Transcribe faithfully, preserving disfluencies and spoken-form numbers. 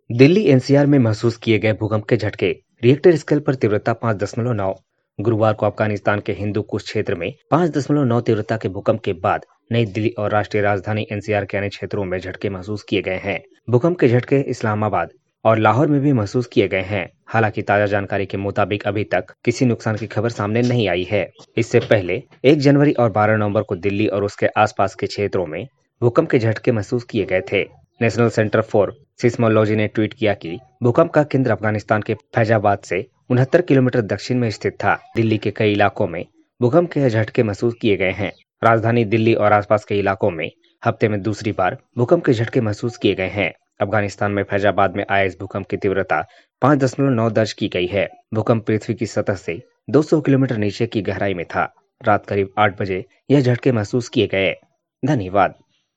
Delhi NCR में महसूस किए गए भूकंप के झटके। रिएक्टर स्केल पर तीव्रता पाँच दशमलव नौ। गुरुवार को अफगानिस्तान के हिंदू कुश क्षेत्र में पाँच दशमलव नौ तीव्रता के भूकंप के बाद नई दिल्ली और राष्ट्रीय राजधानी एनसीआर के अन्य क्षेत्रों में झटके महसूस किए गए हैं। भूकंप के झटके इस्लामाबाद और लाहौर में भी महसूस किए गए हैं। हालांकि ताजा जानकारी के मुताबिक अभी तक किसी नुकसान की खबर सामने नहीं आई है। इससे पहले एक जनवरी और बारह नवंबर को दिल्ली और उसके आसपास के क्षेत्रों में भूकंप के झटके महसूस किए गए थे। नेशनल सेंटर फॉर सिस्मोलॉजी ने ट्वीट किया कि भूकंप का केंद्र अफगानिस्तान के फैजाबाद से उनहत्तर किलोमीटर दक्षिण में स्थित था। दिल्ली के कई इलाकों में भूकंप के झटके महसूस किए गए हैं। राजधानी दिल्ली और आसपास के इलाकों में हफ्ते में दूसरी बार भूकंप के झटके महसूस किए गए हैं। अफगानिस्तान में फैजाबाद में आए इस भूकंप की तीव्रता पाँच दशमलव नौ दर्ज की गई है। भूकंप पृथ्वी की सतह से दो सौ किलोमीटर नीचे की गहराई में था। रात करीब आठ बजे यह झटके महसूस किए गए। धन्यवाद।